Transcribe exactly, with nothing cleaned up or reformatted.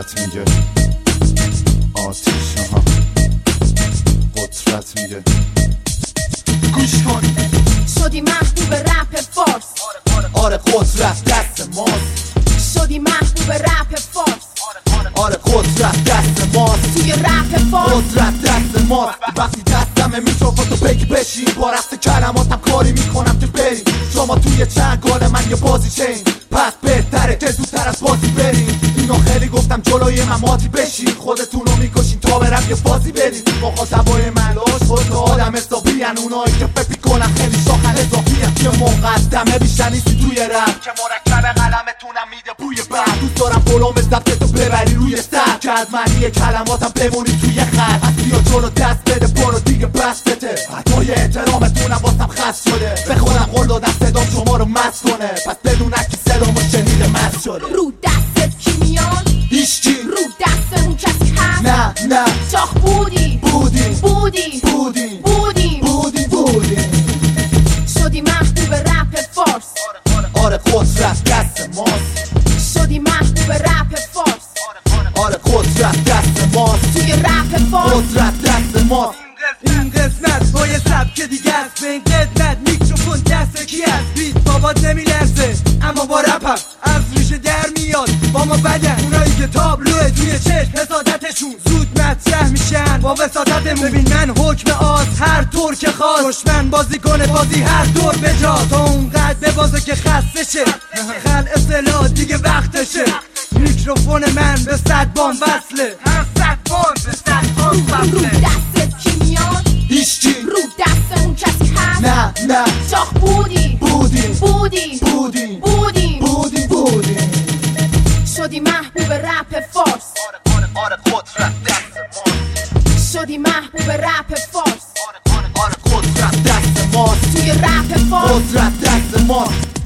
قدرت میگه آتیش ها قدرت میگه گوش کن شدی محبوب رپ فارس آره قدرت دست ماست شدی محبوب رپ فارس آره قدرت دست ماست توی رپ فارس قدرت دست ماست وقتی دستمه میکروفون تو بگی بشین با رست کلماتم کاری میکنم که بریم شما توی چنگال من یه بازی چین پس بهتره که زودتر از بازی بریم اینو خیلی گفتم جلوی من ماتی بشین خودتونو میکشین تا برم یه بازی بریم مخاطبای ملاش خود آدم حسابی ان اونایی که فکر میکنن خیلی شاخن اضافی ان که مقدمه بیشتر نیستی توی رپ که مرکب قلمتونم میده بوی برد دوست دارم بلوم ضبطتو ببری روی سر که از معنی کلماتم بمونی توی خط از بیا جلو دست بده برو دیگه بستته حتای احترامتونم واسم خست شده بخونم قول دادم صدام شما رو مست کنه پس بدون که صدامو شنیده مست شده رو دستت کی میاد هیچکی رو دستمون کسی هست نه نه شاخ بودی بودیم بودی بودیم بودیم بودیم بودیم شدی محبوب رپ فارس آره قدرت دست ماست شدی محبوب رپ فارس آره قدرت دست ماست توی رپ فارس قدرت دست ماست این قسمت با یه سبک دیگه است به این قدمت میکروفون دست کی است بیت بابات نمیلرزه اما با رپم از ریشه در میاد با ما بدن اونایی که تابلوه توی چشم حسادتشون زود مطرح میشن با وساطتمون ببین من حکم آز هر طور که خواست دشمن بازی کنه بازی هر طور به جا تا اونقدر ببازه که خسته شه خل اصطلاح دیگه وقتشه میکروفون من به صد بان وصله هر صد بان به صد بان رو وصله دستت کی میاد هیچکی رو دستمون کسی هست نه نه شاخ بودی بودیم بودی بودیم بودیم بودیم بودیم شدی محبوب رپ فارس آره قدرت دست ماست شدی محبوب رپ فارس آره قدرت دست ماست توی رپ فارس قدرت دست ماست